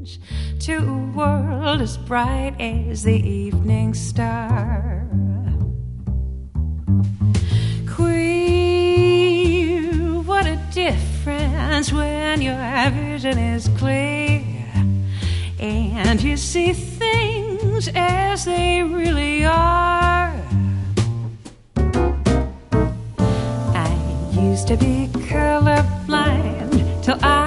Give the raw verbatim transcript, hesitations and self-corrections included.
to a world as bright as the evening star. Queer, what a difference when your vision is clear and you see things as they really are. I used to be colorblind till I